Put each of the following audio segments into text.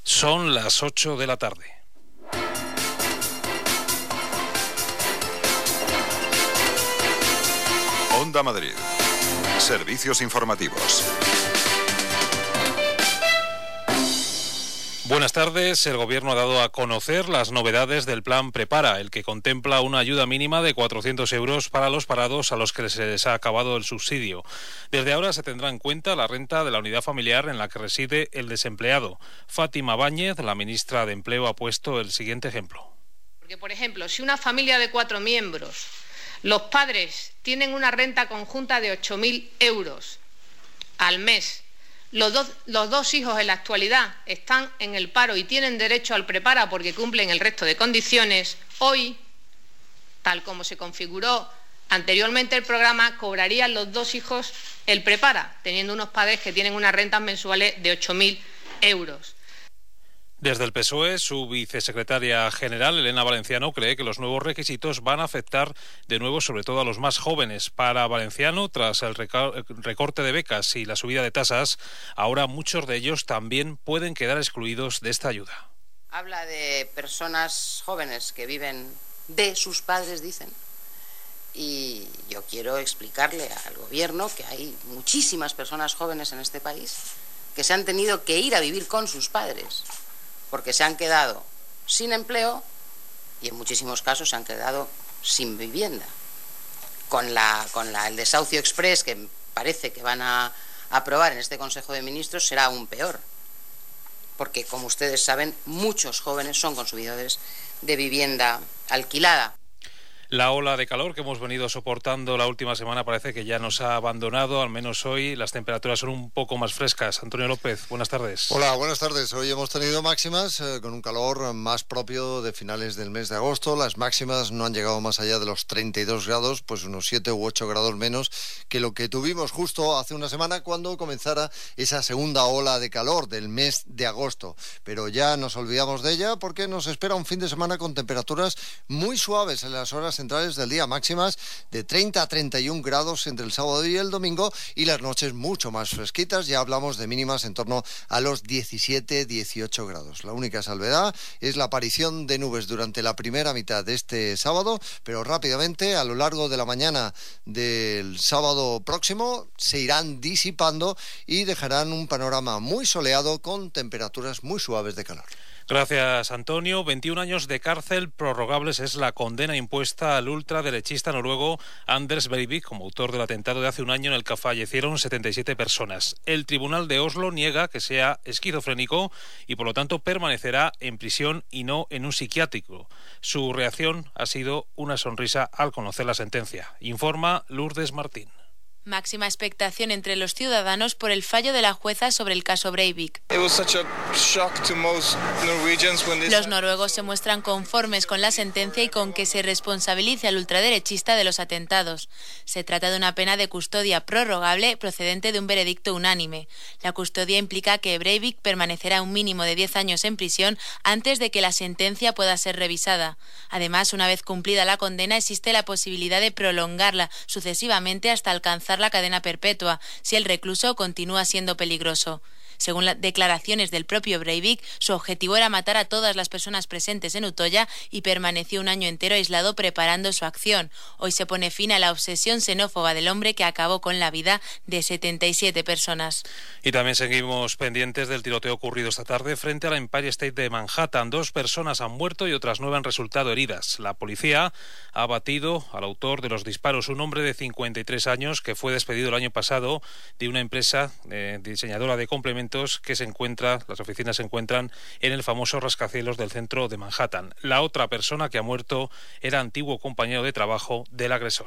Son las 8 de la tarde. Onda Madrid. Servicios informativos. Buenas tardes. El Gobierno ha dado a conocer las novedades del Plan Prepara, el que contempla una ayuda mínima de 400 euros para los parados a los que se les ha acabado el subsidio. Desde ahora se tendrá en cuenta la renta de la unidad familiar en la que reside el desempleado. Fátima Báñez, la ministra de Empleo, ha puesto el siguiente ejemplo. Porque, por ejemplo, si una familia de 4 miembros, los padres tienen una renta conjunta de 8.000 euros al mes, los dos hijos en la actualidad están en el paro y tienen derecho al Prepara porque cumplen el resto de condiciones, hoy, tal como se configuró anteriormente el programa, cobrarían los dos hijos el Prepara, teniendo unos padres que tienen unas rentas mensuales de 8.000 euros. Desde el PSOE, su vicesecretaria general, Elena Valenciano, cree que los nuevos requisitos van a afectar de nuevo sobre todo a los más jóvenes. Para Valenciano, tras el recorte de becas y la subida de tasas, ahora muchos de ellos también pueden quedar excluidos de esta ayuda. Habla de personas jóvenes que viven de sus padres, dicen. Y yo quiero explicarle al Gobierno que hay muchísimas personas jóvenes en este país que se han tenido que ir a vivir con sus padres porque se han quedado sin empleo y en muchísimos casos se han quedado sin vivienda. Con el desahucio express que parece que van a aprobar en este Consejo de Ministros será aún peor, porque como ustedes saben, muchos jóvenes son consumidores de vivienda alquilada. La ola de calor que hemos venido soportando la última semana parece que ya nos ha abandonado, al menos hoy las temperaturas son un poco más frescas. Antonio López, buenas tardes. Hola, buenas tardes. Hoy hemos tenido máximas con un calor más propio de finales del mes de agosto. Las máximas no han llegado más allá de los 32 grados, pues unos 7 u 8 grados menos que lo que tuvimos justo hace una semana cuando comenzara esa segunda ola de calor del mes de agosto. Pero ya nos olvidamos de ella porque nos espera un fin de semana con temperaturas muy suaves en las horas centrales del día, máximas de 30 a 31 grados entre el sábado y el domingo y las noches mucho más fresquitas, ya hablamos de mínimas en torno a los 17-18 grados. La única salvedad es la aparición de nubes durante la primera mitad de este sábado, pero rápidamente a lo largo de la mañana del sábado próximo se irán disipando y dejarán un panorama muy soleado con temperaturas muy suaves de calor. Gracias, Antonio. 21 años de cárcel prorrogables es la condena impuesta al ultraderechista noruego Anders Breivik como autor del atentado de hace un año en el que fallecieron 77 personas. El Tribunal de Oslo niega que sea esquizofrénico y por lo tanto permanecerá en prisión y no en un psiquiátrico. Su reacción ha sido una sonrisa al conocer la sentencia. Informa Lourdes Martín. Máxima expectación entre los ciudadanos por el fallo de la jueza sobre el caso Breivik. Los noruegos se muestran conformes con la sentencia y con que se responsabilice al ultraderechista de los atentados. Se trata de una pena de custodia prorrogable procedente de un veredicto unánime. La custodia implica que Breivik permanecerá un mínimo de 10 años en prisión antes de que la sentencia pueda ser revisada. Además, una vez cumplida la condena, existe la posibilidad de prolongarla sucesivamente hasta alcanzar la cadena perpetua, si el recluso continúa siendo peligroso. Según las declaraciones del propio Breivik, su objetivo era matar a todas las personas presentes en Utoya y permaneció un año entero aislado preparando su acción. Hoy se pone fin a la obsesión xenófoba del hombre que acabó con la vida de 77 personas. Y también seguimos pendientes del tiroteo ocurrido esta tarde frente a la Empire State de Manhattan. 2 personas han muerto y otras 9 han resultado heridas. La policía ha abatido al autor de los disparos, un hombre de 53 años que fue despedido el año pasado de una empresa diseñadora de complementos que las oficinas se encuentran en el famoso rascacielos del centro de Manhattan. La otra persona que ha muerto era antiguo compañero de trabajo del agresor.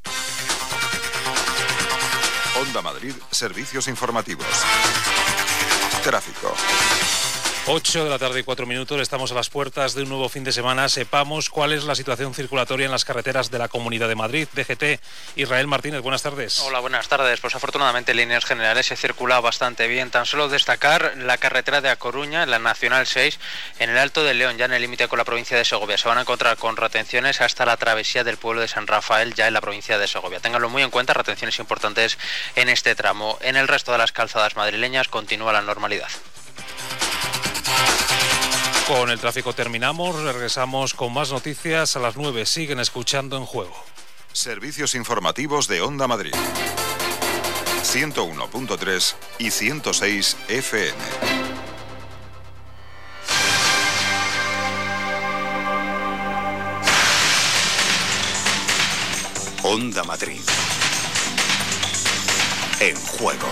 Onda Madrid, servicios informativos. Tráfico. 8 de la tarde y 4 minutos, estamos a las puertas de un nuevo fin de semana. Sepamos cuál es la situación circulatoria en las carreteras de la Comunidad de Madrid. DGT, Israel Martínez, buenas tardes. Hola, buenas tardes. Pues afortunadamente en líneas generales se circula bastante bien. Tan solo destacar la carretera de A Coruña, la Nacional 6, en el Alto del León, ya en el límite con la provincia de Segovia. Se van a encontrar con retenciones hasta la travesía del pueblo de San Rafael, ya en la provincia de Segovia. Ténganlo muy en cuenta, retenciones importantes en este tramo. En el resto de las calzadas madrileñas continúa la normalidad. Con el tráfico terminamos, regresamos con más noticias a las 9. Siguen escuchando En Juego. Servicios informativos de Onda Madrid. 101.3 y 106 FM. Onda Madrid. En Juego.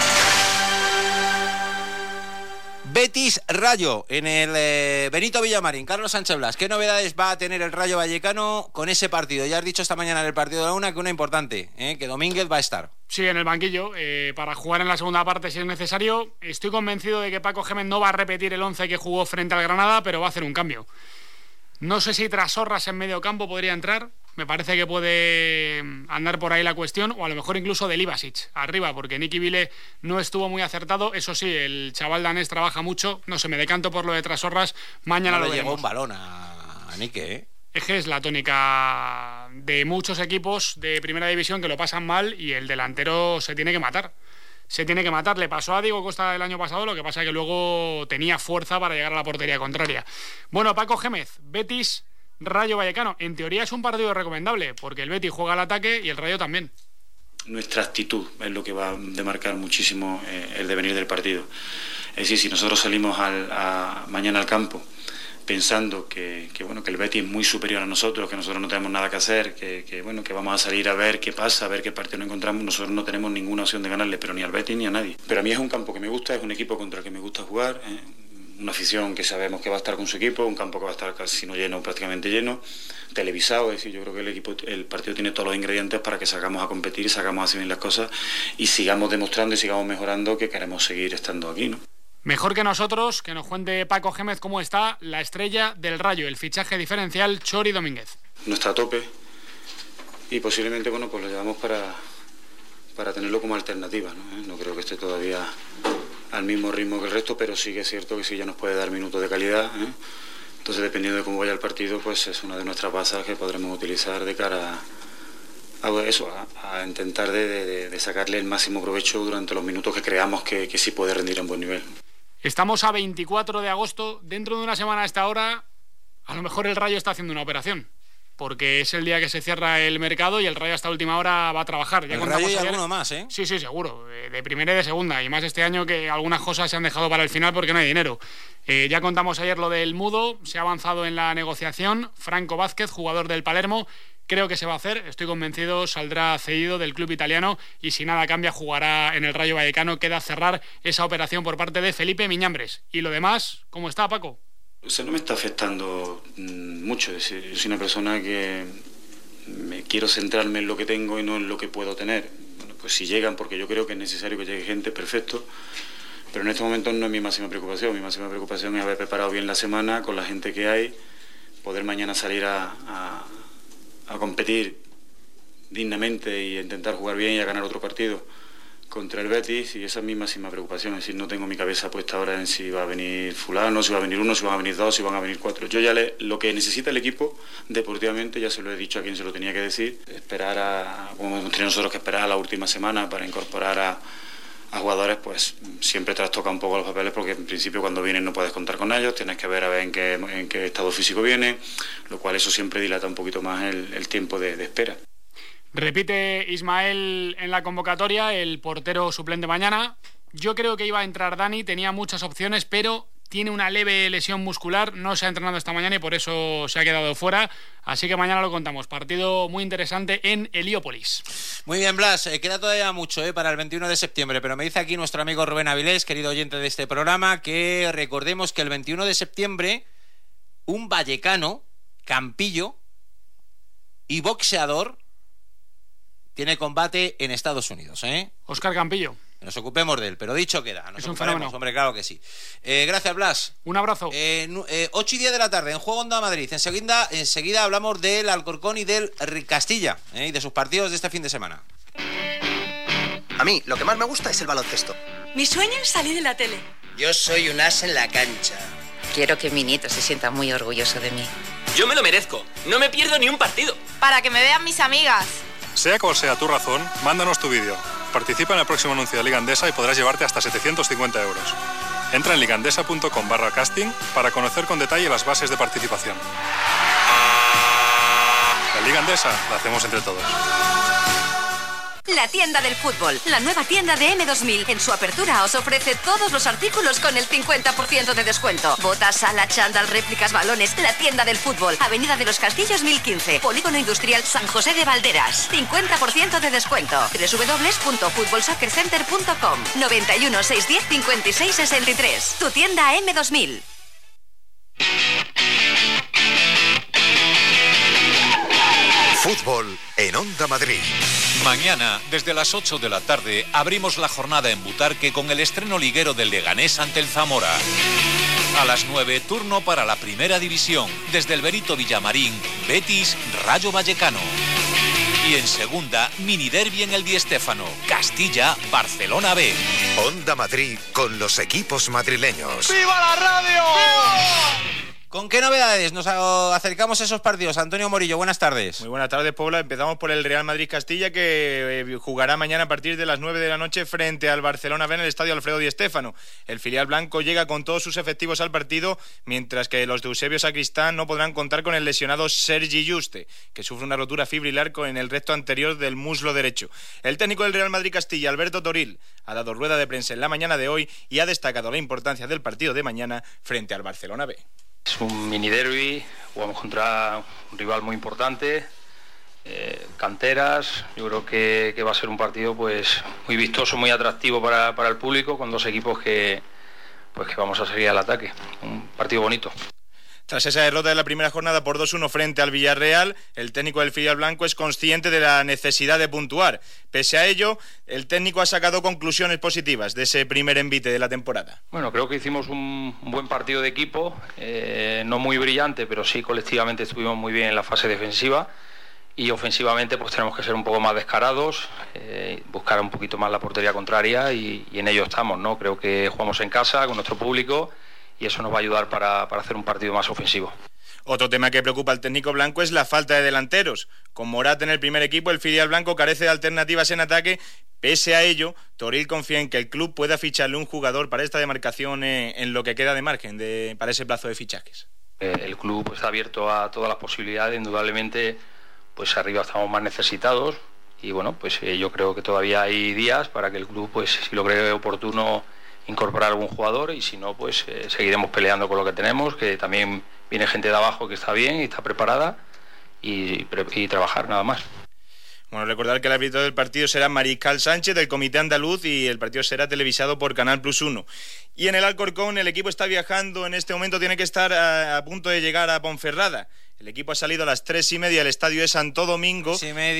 Betis Rayo en el Benito Villamarín. Carlos Sánchez Blas, ¿qué novedades va a tener el Rayo Vallecano con ese partido? Ya has dicho esta mañana en el partido de la una que una importante, que Domínguez va a estar. Sí, en el banquillo, para jugar en la segunda parte si es necesario. Estoy convencido de que Paco Gémez no va a repetir el 11 que jugó frente al Granada, pero va a hacer un cambio. No sé si Trasorras en medio campo podría entrar. Me parece que puede andar por ahí la cuestión, o a lo mejor incluso de Livašić arriba, porque Nicky Vile no estuvo muy acertado. Eso sí, el chaval danés trabaja mucho. No sé, me decanto por lo de Trasorras. Mañana lo veremos. Llegó un balón a Nicky, Es que es la tónica de muchos equipos de primera división que lo pasan mal y el delantero se tiene que matar. Se tiene que matar. Le pasó a Diego Costa el año pasado, lo que pasa es que luego tenía fuerza para llegar a la portería contraria. Bueno, Paco Gémez, Betis, Rayo Vallecano. En teoría es un partido recomendable, porque el Betis juega al ataque y el Rayo también. Nuestra actitud es lo que va a demarcar muchísimo el devenir del partido. Es decir, si nosotros salimos mañana al campo pensando que el Betis es muy superior a nosotros, que nosotros no tenemos nada que hacer, que vamos a salir a ver qué pasa, a ver qué partido nos encontramos, nosotros no tenemos ninguna opción de ganarle, pero ni al Betis ni a nadie. Pero a mí es un campo que me gusta, es un equipo contra el que me gusta jugar, una afición que sabemos que va a estar con su equipo, un campo que va a estar casi no lleno, prácticamente lleno, televisado. Es decir, yo creo que el partido tiene todos los ingredientes para que salgamos a competir y salgamos a hacer bien las cosas y sigamos demostrando y sigamos mejorando que queremos seguir estando aquí, ¿no? Mejor que nosotros, que nos cuente Paco Gémez cómo está la estrella del Rayo, el fichaje diferencial Chori Domínguez. No está a tope y posiblemente pues lo llevamos para tenerlo como alternativa, ¿no? No creo que esté todavía al mismo ritmo que el resto, pero sí que es cierto que sí ya nos puede dar minutos de calidad, Entonces, dependiendo de cómo vaya el partido, pues es una de nuestras bazas que podremos utilizar de cara a intentar de sacarle el máximo provecho durante los minutos que creamos que sí puede rendir en buen nivel. Estamos a 24 de agosto. Dentro de una semana a esta hora, a lo mejor el Rayo está haciendo una operación, porque es el día que se cierra el mercado y el Rayo hasta última hora va a trabajar. Ya el Rayo y alguno más, Sí, seguro. De primera y de segunda. Y más este año que algunas cosas se han dejado para el final porque no hay dinero. Ya contamos ayer lo del Mudo. Se ha avanzado en la negociación. Franco Vázquez, jugador del Palermo, creo que se va a hacer. Estoy convencido, saldrá cedido del club italiano y si nada cambia jugará en el Rayo Vallecano. Queda cerrar esa operación por parte de Felipe Miñambres. Y lo demás, ¿cómo está, Paco? No me está afectando mucho. Es decir, yo soy una persona que me quiero centrarme en lo que tengo y no en lo que puedo tener. Bueno, pues si llegan, porque yo creo que es necesario que llegue gente, perfecto. Pero en este momento no es mi máxima preocupación. Mi máxima preocupación es haber preparado bien la semana con la gente que hay, poder mañana salir a competir dignamente y a intentar jugar bien y a ganar otro partido contra el Betis, y esa es mi máxima preocupación. Es decir, no tengo mi cabeza puesta ahora en si va a venir fulano, si va a venir uno, si van a venir dos, si van a venir cuatro. Yo ya lo que necesita el equipo deportivamente, ya se lo he dicho a quien se lo tenía que decir, como hemos tenido nosotros que esperar a la última semana para incorporar a jugadores, pues siempre trastoca un poco los papeles, porque en principio cuando vienen no puedes contar con ellos, tienes que ver a ver en qué estado físico viene, lo cual eso siempre dilata un poquito más el tiempo de espera. Repite Ismael en la convocatoria, el portero suplente mañana. Yo creo que iba a entrar Dani, tenía muchas opciones, pero tiene una leve lesión muscular, no se ha entrenado esta mañana y por eso se ha quedado fuera. Así que mañana lo contamos. Partido muy interesante en Heliópolis. Muy bien, Blas. Queda todavía mucho para el 21 de septiembre, pero me dice aquí nuestro amigo Rubén Avilés, querido oyente de este programa, que recordemos que el 21 de septiembre un vallecano, campillo y boxeador tiene combate en Estados Unidos, Óscar Campillo. Nos ocupemos de él, pero dicho queda. Es un fenómeno. Hombre, claro que sí. Gracias, Blas. Un abrazo. 8:10 de la tarde, en Juego Onda Madrid. Enseguida hablamos del Alcorcón y del Castilla, y de sus partidos de este fin de semana. A mí, lo que más me gusta es el baloncesto. Mi sueño es salir en la tele. Yo soy un as en la cancha. Quiero que mi nieto se sienta muy orgulloso de mí. Yo me lo merezco. No me pierdo ni un partido. Para que me vean mis amigas. Sea cual sea tu razón, mándanos tu vídeo. Participa en el próximo anuncio de Liga Endesa y podrás llevarte hasta 750 euros. Entra en ligandesa.com/casting para conocer con detalle las bases de participación. La Liga Endesa la hacemos entre todos. La tienda del fútbol, la nueva tienda de M2000. En su apertura os ofrece todos los artículos con el 50% de descuento. Botas, sala, chándal, réplicas, balones. La tienda del fútbol, Avenida de los Castillos 1015, Polígono Industrial San José de Valderas. 50% de descuento. www.futbolsoccercenter.com. 91 610 56 63. Tu tienda M2000. Fútbol en Onda Madrid. Mañana, desde las 8 de la tarde, abrimos la jornada en Butarque con el estreno liguero del Leganés ante el Zamora. A las 9, turno para la Primera División, desde el Benito Villamarín, Betis, Rayo Vallecano. Y en segunda, mini derbi en el Di Stéfano, Castilla, Barcelona B. Onda Madrid con los equipos madrileños. ¡Viva la radio! ¡Viva! ¿Con qué novedades nos acercamos a esos partidos? Antonio Morillo, buenas tardes. Muy buenas tardes, Puebla. Empezamos por el Real Madrid-Castilla, que jugará mañana a partir de las 9 de la noche frente al Barcelona B en el estadio Alfredo Di Stéfano. El filial blanco llega con todos sus efectivos al partido, mientras que los de Eusebio Sacristán no podrán contar con el lesionado Sergi Juste, que sufre una rotura fibrilar en el recto anterior del muslo derecho. El técnico del Real Madrid-Castilla, Alberto Toril, ha dado rueda de prensa en la mañana de hoy y ha destacado la importancia del partido de mañana frente al Barcelona B. Es un mini derbi, jugamos contra un rival muy importante, canteras. Yo creo que va a ser un partido pues muy vistoso, muy atractivo para el público, con dos equipos que vamos a seguir al ataque. Un partido bonito. Tras esa derrota de la primera jornada por 2-1 frente al Villarreal, el técnico del filial blanco es consciente de la necesidad de puntuar. Pese a ello, el técnico ha sacado conclusiones positivas de ese primer envite de la temporada. Bueno, creo que hicimos un buen partido de equipo, no muy brillante, pero sí colectivamente estuvimos muy bien en la fase defensiva, y ofensivamente pues tenemos que ser un poco más descarados, buscar un poquito más la portería contraria, y en ello estamos, ¿no? Creo que jugamos en casa con nuestro público, y eso nos va a ayudar para hacer un partido más ofensivo. Otro tema que preocupa al técnico blanco es la falta de delanteros. Con Morat en el primer equipo, el filial blanco carece de alternativas en ataque. Pese a ello, Toril confía en que el club pueda ficharle un jugador para esta demarcación en lo que queda de margen para ese plazo de fichajes. El club está abierto a todas las posibilidades. Indudablemente, pues arriba estamos más necesitados, y bueno, pues yo creo que todavía hay días para que el club, pues si lo cree oportuno, incorporar algún jugador, y si no, pues seguiremos peleando con lo que tenemos, que también viene gente de abajo que está bien y está preparada, y trabajar nada más. Bueno, recordar que el árbitro del partido será Mariscal Sánchez, del Comité Andaluz, y el partido será televisado por Canal Plus 1. Y en el Alcorcón, el equipo está viajando en este momento, tiene que estar a punto de llegar a Ponferrada. El equipo ha salido a las 3:30 del estadio de Santo Domingo.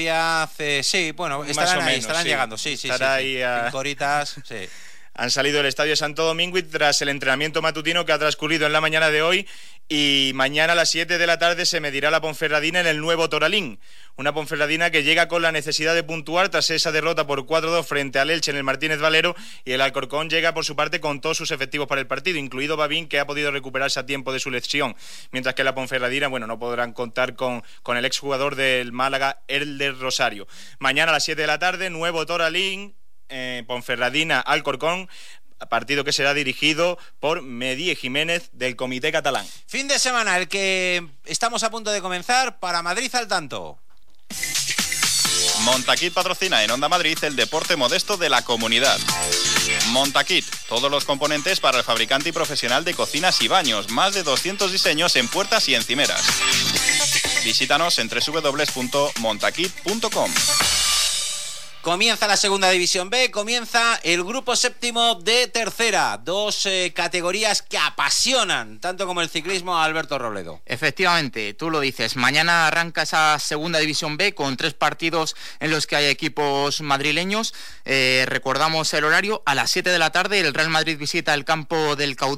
3:30, sí, bueno, estarán llegando, sí. 5 horitas, sí. Han salido del estadio de Santo Domingo y tras el entrenamiento matutino que ha transcurrido en la mañana de hoy, y mañana a las 7 de la tarde se medirá la Ponferradina en el nuevo Toralín. Una Ponferradina que llega con la necesidad de puntuar tras esa derrota por 4-2 frente al Elche en el Martínez Valero, y el Alcorcón llega por su parte con todos sus efectivos para el partido, incluido Babín, que ha podido recuperarse a tiempo de su lesión, mientras que la Ponferradina, bueno, no podrán contar con el exjugador del Málaga, Elder Rosario. Mañana a las 7 de la tarde, nuevo Toralín, Ponferradina Alcorcón, partido que será dirigido por Medí Jiménez, del Comité Catalán. Fin de semana, el que estamos a punto de comenzar. Para Madrid al tanto. Montaquit patrocina en Onda Madrid el deporte modesto de la comunidad. Montaquit, todos los componentes para el fabricante y profesional de cocinas y baños, más de 200 diseños en puertas y encimeras. Visítanos en www.montaquit.com. Comienza la segunda división B, comienza el grupo séptimo de tercera. Dos categorías que apasionan, tanto como el ciclismo, a Alberto Robledo. Efectivamente, tú lo dices. Mañana arranca esa segunda división B con 3 partidos en los que hay equipos madrileños. Recordamos el horario: a las 7 de la tarde el Real Madrid visita el campo del Caudal.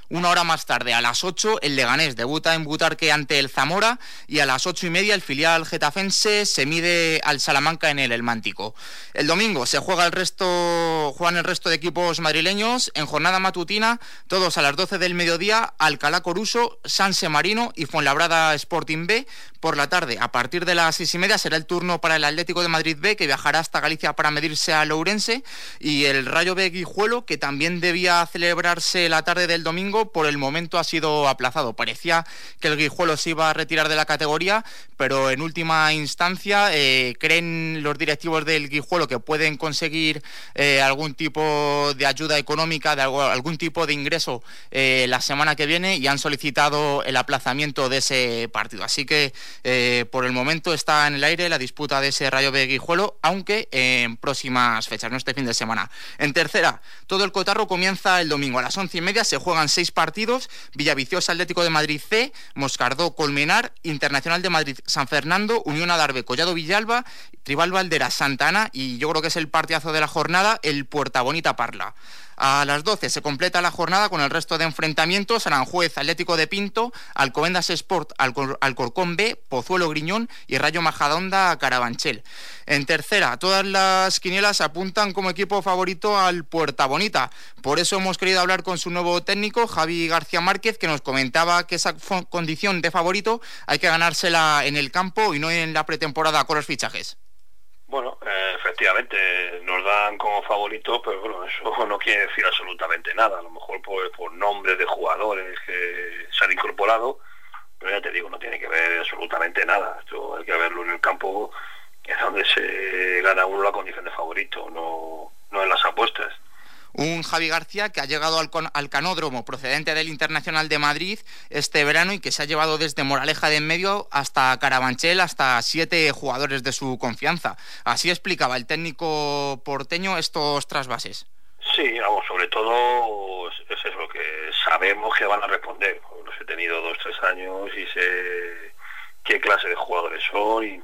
Una hora más tarde, a las 8, el Leganés debuta en Butarque ante el Zamora y a las 8:30 el filial getafense se mide al Salamanca en el Elmántico. El domingo se juegan el resto de equipos madrileños en jornada matutina, todos a las 12 del mediodía, Alcalá Coruso, Sanse Marino y Fuenlabrada Sporting B. Por la tarde, a partir de las 6:30, será el turno para el Atlético de Madrid B, que viajará hasta Galicia para medirse a Ourense, y el Rayo B Guijuelo, que también debía celebrarse la tarde del domingo, por el momento ha sido aplazado. Parecía que el Guijuelo se iba a retirar de la categoría, pero en última instancia creen los directivos del Guijuelo que pueden conseguir algún tipo de ayuda económica, de algún tipo de ingreso la semana que viene, y han solicitado el aplazamiento de ese partido. Así que por el momento está en el aire la disputa de ese Rayo B Guijuelo, aunque en próximas fechas, no este fin de semana. En tercera, todo el cotarro comienza el domingo. A las 11:30 se juegan 6 partidos: Villaviciosa Atlético de Madrid C, Moscardó Colmenar, Internacional de Madrid San Fernando, Unión Adarve Collado Villalba, Tribal Valdera Santa Ana, y yo creo que es el partidazo de la jornada, el Puerta Bonita Parla. A las 12 se completa la jornada con el resto de enfrentamientos: Aranjuez Atlético de Pinto, Alcobendas Sport Alcorcón B, Pozuelo Griñón y Rayo Majadahonda Carabanchel. En tercera, todas las quinielas apuntan como equipo favorito al Puerta Bonita. Por eso hemos querido hablar con su nuevo técnico, Javi García Márquez, que nos comentaba que esa condición de favorito hay que ganársela en el campo y no en la pretemporada con los fichajes. Bueno, efectivamente nos dan como favoritos, pero bueno, eso no quiere decir absolutamente nada. A lo mejor por nombres de jugadores que se han incorporado, pero ya te digo, no tiene que ver absolutamente nada. Esto hay que verlo en el campo, que es donde se gana uno la condición de favorito, no en las apuestas. Un Javi García que ha llegado al canódromo procedente del Internacional de Madrid este verano y que se ha llevado desde Moraleja de en medio hasta Carabanchel hasta 7 jugadores de su confianza. Así explicaba el técnico porteño estos trasvases. Sí, vamos, sobre todo es eso, que sabemos que van a responder. Los he tenido 2-3 años y sé qué clase de jugadores son y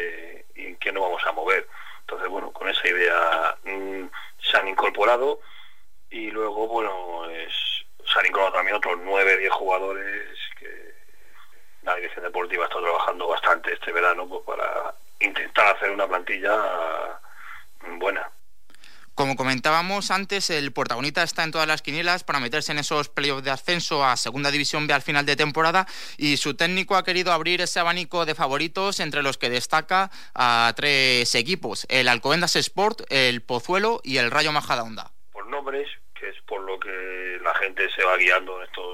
qué no vamos a mover. Entonces, bueno, con esa idea se han incorporado. Y luego, bueno, se han incorporado también otros 9-10 jugadores que la dirección deportiva está trabajando bastante este verano, pues para intentar hacer una plantilla buena. Como comentábamos antes, el Puerta Bonita está en todas las quinielas para meterse en esos playoffs de ascenso a Segunda División B al final de temporada, y su técnico ha querido abrir ese abanico de favoritos, entre los que destaca a 3 equipos: el Alcobendas Sport, el Pozuelo y el Rayo Majadahonda. Por nombres, que es por lo que la gente se va guiando en estos